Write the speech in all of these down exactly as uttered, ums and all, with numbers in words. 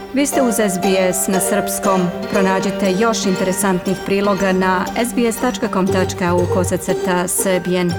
Vi ste uz S B S na srpskom. Pronađite još interesantnih priloga na sbs.com.au kosacrta srbijen.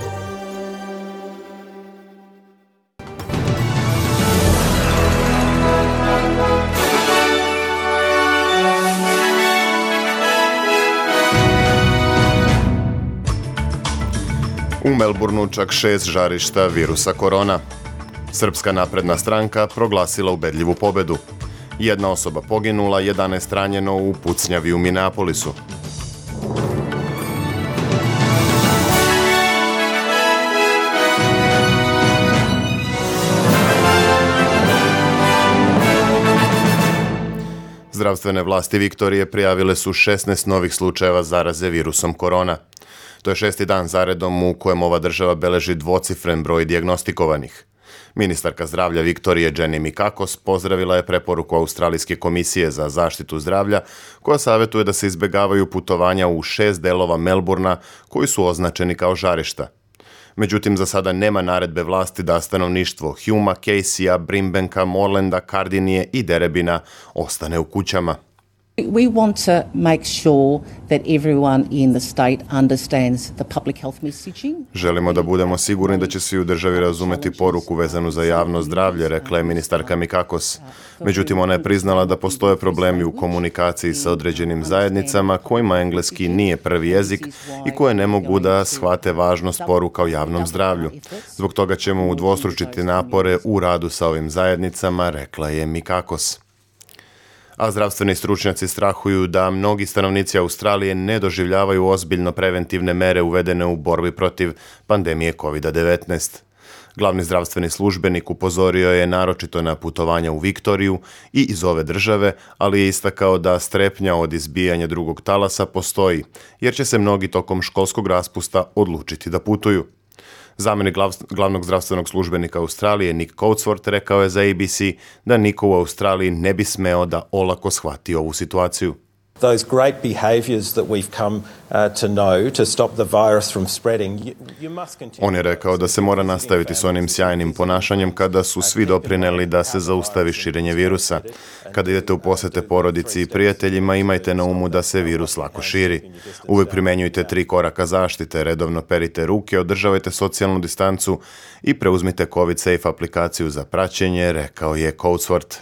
U Melbourneu čak šest žarišta virusa korona. Srpska napredna stranka proglasila ubedljivu pobedu. Jedna osoba poginula, jedanaest ranjeno u pucnjavi u Minneapolisu. Zdravstvene vlasti Viktorije prijavile su šesnaest novih slučajeva zaraze virusom korona. To je šesti dan zaredom u kojem ova država beleži dvocifren broj dijagnostikovanih. Ministarka zdravlja Viktorije Jenny Mikakos pozdravila je preporuku Australijske komisije za zaštitu zdravlja koja savjetuje da se izbjegavaju putovanja u šest delova Melbourna koji su označeni kao žarišta. Međutim, za sada nema naredbe vlasti da stanovništvo Huma, Caseyja, Brimbanka, Morlanda, Kardinije i Derebina ostane u kućama. We want to make sure that everyone in the state understands the public health messaging. Želimo da budemo sigurni da će svi u državi razumeti poruku vezanu za javno zdravlje, rekla je ministarka Mikakos. Međutim, ona je priznala da postoje problemi u komunikaciji sa određenim zajednicama kojima engleski nije prvi jezik i koje ne mogu da shvate važnost poruka o javnom zdravlju. Zbog toga ćemo udvostručiti napore u radu sa ovim zajednicama, rekla je Mikakos. A zdravstveni stručnjaci strahuju da mnogi stanovnici Australije ne doživljavaju ozbiljno preventivne mere uvedene u borbi protiv pandemije kovid devetnaest. Glavni zdravstveni službenik upozorio je naročito na putovanja u Viktoriju i iz ove države, ali je istakao da strepnja od izbijanja drugog talasa postoji, jer će se mnogi tokom školskog raspusta odlučiti da putuju. Zamjenik glavnog zdravstvenog službenika Australije Nick Coatsworth rekao je za A B C da niko u Australiji ne bi smeo da olako shvati ovu situaciju. Those great behaviors that we've come uh, to know to stop the virus from spreading. You, you must continue. On je rekao da se mora nastaviti s onim sjajnim ponašanjem kada su svi doprineli da se zaustavi širenje virusa. Kada idete u posete porodici i prijateljima, imajte na umu da se virus lako širi. Uvijek primenjujte tri koraka zaštite, redovno perite ruke, održavajte socijalnu distancu i preuzmite COVID Safe aplikaciju za praćenje, rekao je Coatsworth.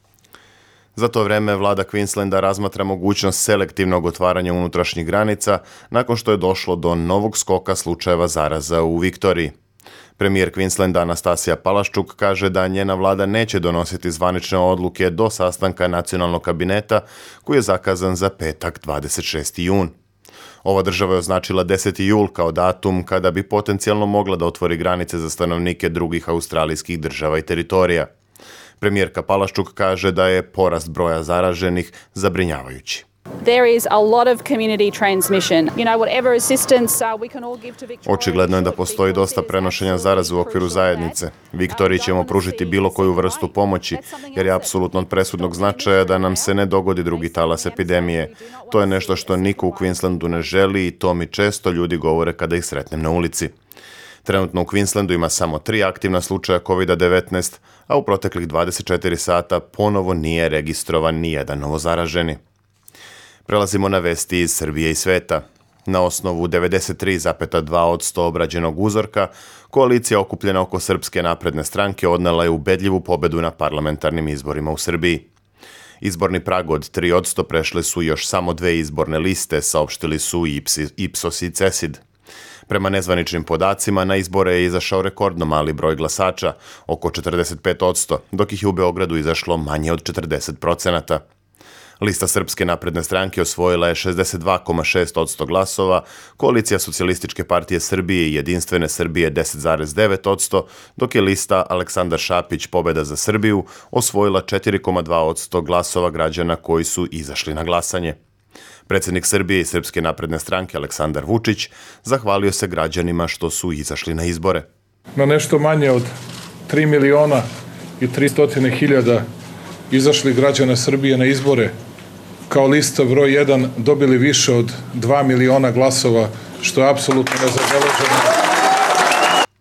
Za to vreme vlada Queenslanda razmatra mogućnost selektivnog otvaranja unutrašnjih granica nakon što je došlo do novog skoka slučajeva zaraza u Viktoriji. Premijer Queenslanda Anastasija Palaščuk kaže da njena vlada neće donositi zvanične odluke do sastanka nacionalnog kabineta koji je zakazan za petak dvadeset šesti jun. Ova država je označila deseti jul kao datum kada bi potencijalno mogla da otvori granice za stanovnike drugih australijskih država i teritorija. Premijerka Palaščuk kaže da je porast broja zaraženih zabrinjavajući. There is a lot of community transmission. You know, whatever assistance uh, we can all give to Victoria. Očigledno je da postoji dosta prenošenja zaraze u okviru zajednice. Viktoriji ćemo pružiti bilo koju vrstu pomoći, jer je apsolutno od presudnog značaja da nam se ne dogodi drugi talas epidemije. To je nešto što niko u Queenslandu ne želi i to mi često ljudi govore kada ih sretnem na ulici. Trenutno u Queenslandu ima samo tri aktivna slučaja kovid devetnaest, a u proteklih dvadeset četiri sata ponovo nije registrovan ni jedan novozaraženi. Prelazimo na vesti iz Srbije i sveta. Na osnovu devedeset tri zarez dva posto obrađenog uzorka, koalicija okupljena oko Srpske napredne stranke odnela je ubedljivu pobedu na parlamentarnim izborima u Srbiji. Izborni prag od tri posto prešle su još samo dve izborne liste, saopštili su Ipsos i CESID. Prema nezvaničnim podacima, na izbore je izašao rekordno mali broj glasača, oko četrdeset pet posto, dok ih je u Beogradu izašlo manje od četrdeset posto. Lista Srpske napredne stranke osvojila je šezdeset dva zarez šest posto glasova, koalicija Socijalističke partije Srbije i Jedinstvene Srbije deset zarez devet posto, dok je lista Aleksandar Šapić Pobeda za Srbiju osvojila četiri zarez dva posto glasova građana koji su izašli na glasanje. Predsjednik Srbije i Srpske napredne stranke Aleksandar Vučić zahvalio se građanima što su izašli na izbore. Na nešto manje od tri miliona i tristo hiljada izašli građana Srbije na izbore, kao lista broj jedan dobili više od dva miliona glasova, što je apsolutno nezabeleženo.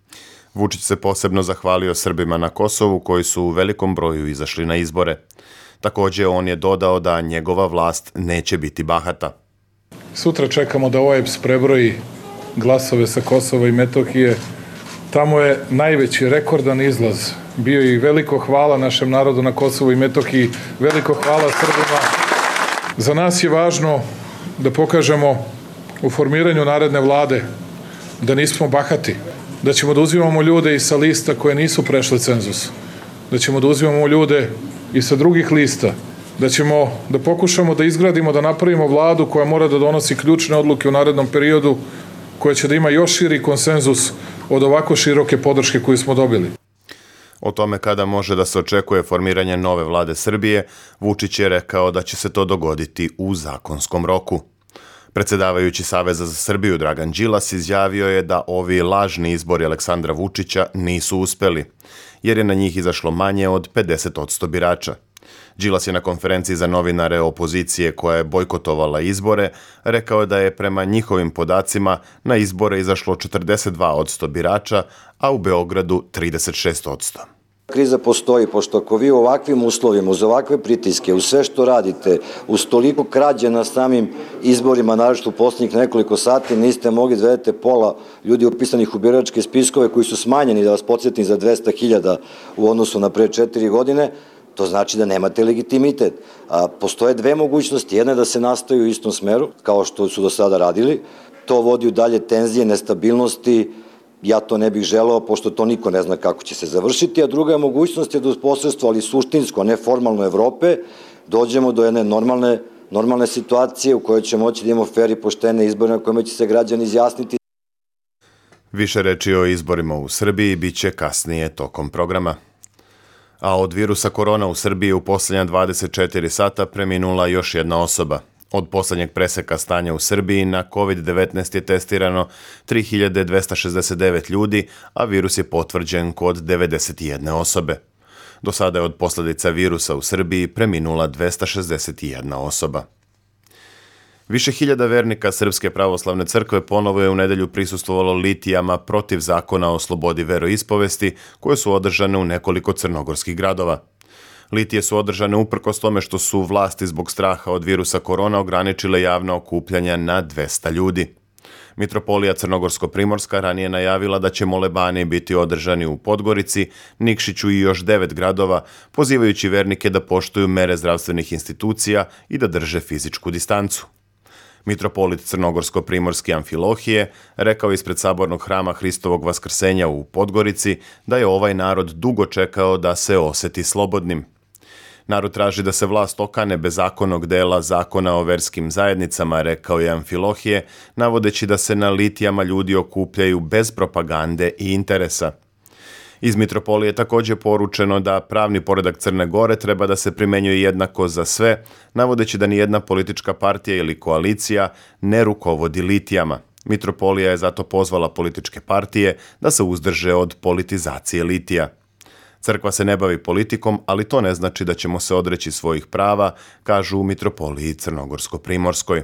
Vučić se posebno zahvalio Srbima na Kosovu koji su u velikom broju izašli na izbore. Također on je dodao da njegova vlast neće biti bahata. Sutra čekamo da O E B S prebroji glasove sa Kosova i Metohije. Tamo je najveći rekordan izlaz bio i veliko hvala našem narodu na Kosovu i Metohiji, veliko hvala Srbima. Za nas je važno da pokažemo u formiranju naredne vlade da nismo bahati, da ćemo da uzimamo ljude i sa lista koje nisu prešle cenzus, da ćemo da uzimamo ljude i sa drugih lista, da ćemo da pokušamo da izgradimo, da napravimo vladu koja mora da donosi ključne odluke u narednom periodu, koja će da ima još širi konsenzus od ovako široke podrške koju smo dobili. O tome kada može da se očekuje formiranje nove vlade Srbije, Vučić je rekao da će se to dogoditi u zakonskom roku. Predsjedavajući Saveza za Srbiju Dragan Đilas izjavio je da ovi lažni izbori Aleksandra Vučića nisu uspeli, jer je na njih izašlo manje od pedeset posto birača. Đilas je na konferenciji za novinare opozicije koja je bojkotovala izbore rekao da je prema njihovim podacima na izbore izašlo četrdeset dva posto birača, a u Beogradu trideset šest posto. Kriza postoji, pošto ako vi u ovakvim uslovima, uz ovakve pritiske, uz sve što radite, uz toliko krađe na samim izborima, naročito u posljednjih nekoliko sati, niste mogli da vedete pola ljudi upisanih u biračke spiskove koji su smanjeni, da vas podsjetim, za dvesta hiljada u odnosu na pre četiri godine, to znači da nemate legitimitet. A, postoje dve mogućnosti. Jedna je da se nastaju u istom smeru, kao što su do sada radili. To vodi u dalje tenzije, nestabilnosti. Ja to ne bih želeo, pošto to niko ne zna kako će se završiti. A druga je mogućnost je da uz posredstvo, ali suštinsko, a ne formalno Evrope, dođemo do jedne normalne, normalne situacije u kojoj će moći da imamo fer i poštene izbore na kojima će se građani izjasniti. Više reči o izborima u Srbiji bit će kasnije tokom programa. A od virusa korona u Srbiji u posljednja dvadeset četiri sata preminula još jedna osoba. Od posljednjeg preseka stanja u Srbiji na kovid devetnaest je testirano tri hiljade dvesta šezdeset devet ljudi, a virus je potvrđen kod devedeset jedne osobe. Do sada je od posljedica virusa u Srbiji preminula dvesta šezdeset jedna osoba. Više hiljada vernika Srpske pravoslavne crkve ponovo je u nedelju prisustvovalo litijama protiv zakona o slobodi veroispovesti, koje su održane u nekoliko crnogorskih gradova. Litije su održane uprkos tome što su vlasti zbog straha od virusa korona ograničile javna okupljanja na dvesta ljudi. Mitropolija Crnogorsko-Primorska ranije najavila da će molebani biti održani u Podgorici, Nikšiću i još devet gradova, pozivajući vernike da poštuju mere zdravstvenih institucija i da drže fizičku distancu. Mitropolit Crnogorsko-Primorski Amfilohije rekao ispred sabornog hrama Hristovog vaskrsenja u Podgorici da je ovaj narod dugo čekao da se oseti slobodnim. Narod traži da se vlast okane bezakonnog dela zakona o verskim zajednicama, rekao je Amfilohije, navodeći da se na litijama ljudi okupljaju bez propagande i interesa. Iz Mitropolije je također poručeno da pravni poredak Crne Gore treba da se primenjuje jednako za sve, navodeći da nijedna politička partija ili koalicija ne rukovodi litijama. Mitropolija je zato pozvala političke partije da se uzdrže od politizacije litija. Crkva se ne bavi politikom, ali to ne znači da ćemo se odreći svojih prava, kažu u Mitropoliji Crnogorsko-Primorskoj.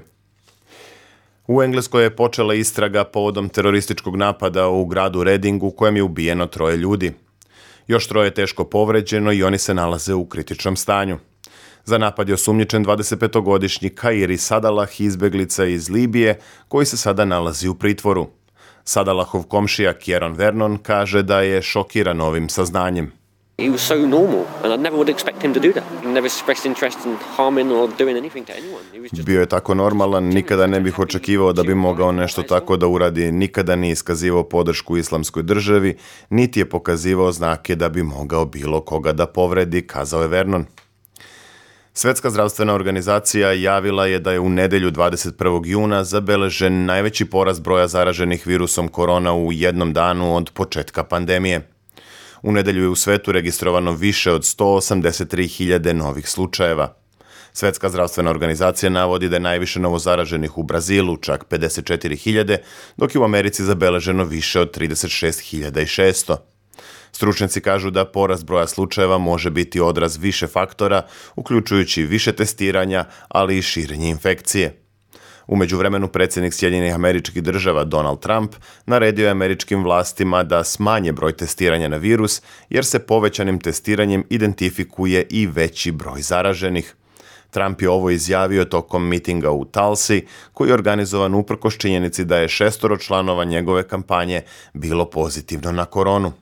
U Engleskoj je počela istraga povodom terorističkog napada u gradu Readingu u kojem je ubijeno troje ljudi. Još troje je teško povređeno i oni se nalaze u kritičnom stanju. Za napad je osumnjičen dvadesetpetogodišnji Kairi Sadalah, izbeglica iz Libije, koji se sada nalazi u pritvoru. Sadalahov komšija Kieron Vernon kaže da je šokiran ovim saznanjem. He was so normal, and I never would expect him to do that. He never expressed interest in harming or doing anything to anyone. He was just... Bio je tako normalan, nikada ne bih očekivao da bi mogao nešto tako da uradi, nikada nije iskazivao podršku islamskoj državi, niti je pokazivao znake da bi mogao bilo koga da povredi, kazao je Vernon. Svetska zdravstvena organizacija javila je da je u nedelju dvadeset prvog juna zabeležen najveći porast broja zaraženih virusom korona u jednom danu od početka pandemije. U nedelju je u svetu registrovano više od sto osamdeset tri hiljade novih slučajeva. Svetska zdravstvena organizacija navodi da je najviše novozaraženih u Brazilu, čak pedeset četiri hiljade, dok je u Americi zabeleženo više od trideset šest hiljada šesto. Stručnjaci kažu da porast broja slučajeva može biti odraz više faktora, uključujući više testiranja, ali i širenje infekcije. U međuvremenu predsjednik Sjedinjenih Američkih Država Donald Trump naredio je američkim vlastima da smanje broj testiranja na virus jer se povećanim testiranjem identifikuje i veći broj zaraženih. Trump je ovo izjavio tokom mitinga u Tulsi, koji je organizovan uprkos činjenici da je šestoro članova njegove kampanje bilo pozitivno na koronu.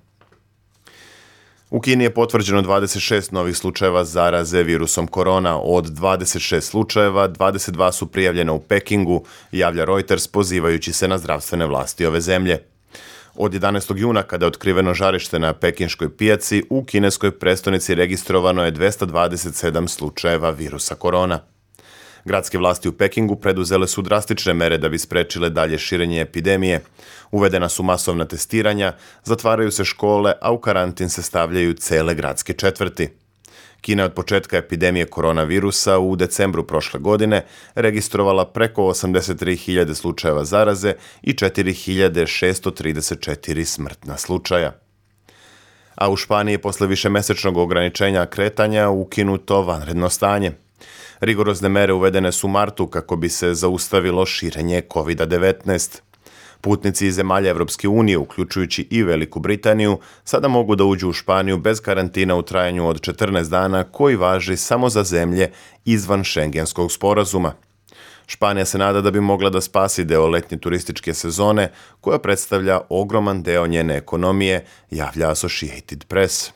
U Kini je potvrđeno dvadeset šest novih slučajeva zaraze virusom korona. Od dvadeset šest slučajeva, dvadeset dva su prijavljena u Pekingu, javlja Reuters pozivajući se na zdravstvene vlasti ove zemlje. Od jedanaestog juna, kada je otkriveno žarište na pekinškoj pijaci, u kineskoj prestonici registrovano je dvesta dvadeset sedam slučajeva virusa korona. Gradske vlasti u Pekingu preduzele su drastične mere da bi sprečile dalje širenje epidemije. Uvedena su masovna testiranja, zatvaraju se škole, a u karantin se stavljaju cele gradske četvrti. Kina je od početka epidemije koronavirusa u decembru prošle godine registrovala preko osamdeset tri hiljade slučajeva zaraze i četiri hiljade šesto trideset četiri smrtna slučaja. A u Španiji je posle višemesečnog ograničenja kretanja ukinuto vanredno stanje. Rigorozne mere uvedene su u martu kako bi se zaustavilo širenje kovid devetnaest. Putnici iz zemalja Evropske unije, uključujući i Veliku Britaniju, sada mogu da uđu u Španiju bez karantina u trajanju od četrnaest dana, koji važi samo za zemlje izvan šengenskog sporazuma. Španija se nada da bi mogla da spasi deo letnje turističke sezone, koja predstavlja ogroman deo njene ekonomije, javlja Associated Press.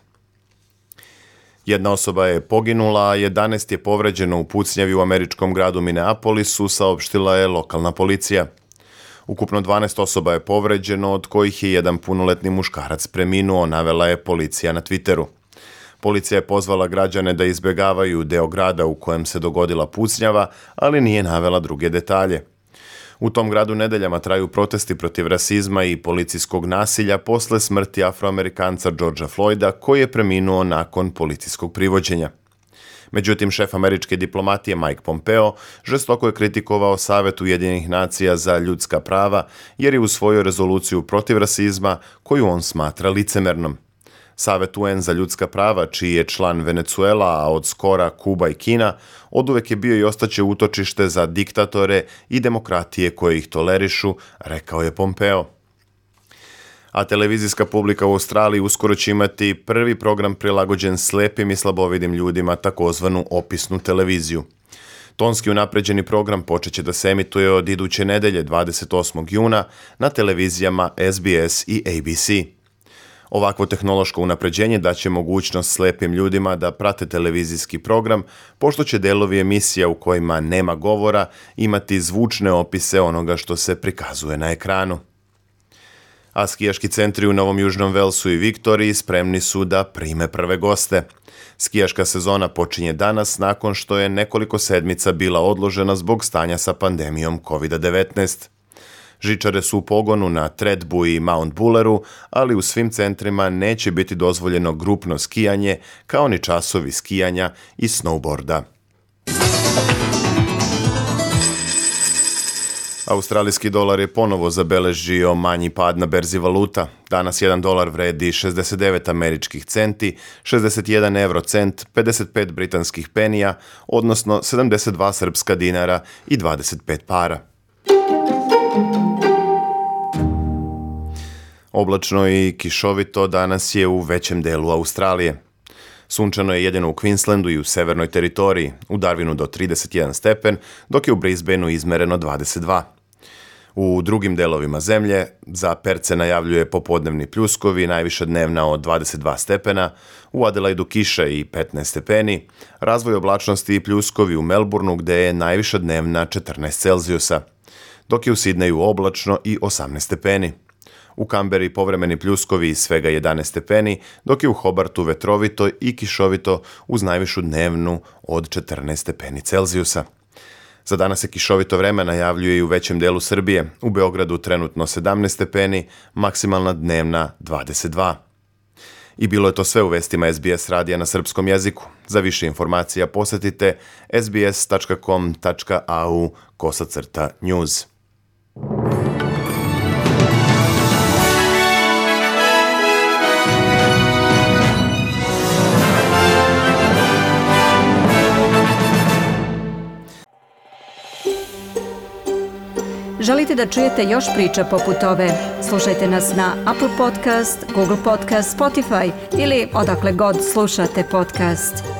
Jedna osoba je poginula, a jedanaest je povređeno u pucnjavi u američkom gradu Minneapolisu, saopštila je lokalna policija. Ukupno dvanaest osoba je povređeno, od kojih je jedan punoletni muškarac preminuo, navela je policija na Twitteru. Policija je pozvala građane da izbjegavaju deo grada u kojem se dogodila pucnjava, ali nije navela druge detalje. U tom gradu nedeljama traju protesti protiv rasizma i policijskog nasilja posle smrti Afroamerikanca Georgea Floyda, koji je preminuo nakon policijskog privođenja. Međutim, šef američke diplomatije Mike Pompeo žestoko je kritikovao Savet Ujedinjenih nacija za ljudska prava jer je usvojio rezoluciju protiv rasizma koju on smatra licemernom. Savet U N za ljudska prava, čiji je član Venezuela, a od skora Kuba i Kina, oduvek je bio i ostaće utočište za diktatore i demokratije koje ih tolerišu, rekao je Pompeo. A televizijska publika u Australiji uskoro će imati prvi program prilagođen slepim i slabovidim ljudima, takozvanu opisnu televiziju. Tonski unapređeni program počeće da se emituje od iduće nedelje dvadeset osmog juna na televizijama S B S i A B C. Ovakvo tehnološko unapređenje daće mogućnost slepim ljudima da prate televizijski program, pošto će delovi emisija u kojima nema govora imati zvučne opise onoga što se prikazuje na ekranu. A skijaški centri u Novom Južnom Velsu i Viktoriji spremni su da prime prve goste. Skijaška sezona počinje danas nakon što je nekoliko sedmica bila odložena zbog stanja sa pandemijom kovid devetnaest. Žičare su u pogonu na Tredbu i Mount Bulleru, ali u svim centrima neće biti dozvoljeno grupno skijanje, kao ni časovi skijanja i snowboarda. Australijski dolar je ponovo zabeležio manji pad na berzi valuta. Danas jedan dolar vredi šezdeset devet američkih centi, šezdeset jedan euro cent, pedeset pet britanskih penija, odnosno sedamdeset dva srpska dinara i dvadeset pet para. Oblačno i kišovito danas je u većem delu Australije. Sunčano je jedino u Queenslandu i u severnoj teritoriji, u Darwinu do trideset jedan stepen, dok je u Brisbaneu izmereno dvadeset dva. U drugim delovima zemlje za Perth se najavljuje popodnevni pljuskovi, najviša dnevna od dvadeset dva stepena, u Adelaidu kiša i petnaest stepeni, razvoj oblačnosti i pljuskovi u Melbourneu gde je najviša dnevna četrnaest Celzijusa, dok je u Sidneju oblačno i osamnaest stepeni. U Kamberi povremeni pljuskovi i svega jedanaest stepeni, dok je u Hobartu vetrovito i kišovito uz najvišu dnevnu od četrnaest stepeni Celzijusa. Za danas se kišovito vreme najavljuje i u većem delu Srbije. U Beogradu trenutno sedamnaest stepeni, maksimalna dnevna dvadeset dva. I bilo je to sve u vestima S B S radija na srpskom jeziku. Za više informacija posetite s b s tačka com tačka a u kosacrta news. Želite da čujete još priča poput ove? Slušajte nas na Apple Podcast, Google Podcast, Spotify ili odakle god slušate podcast.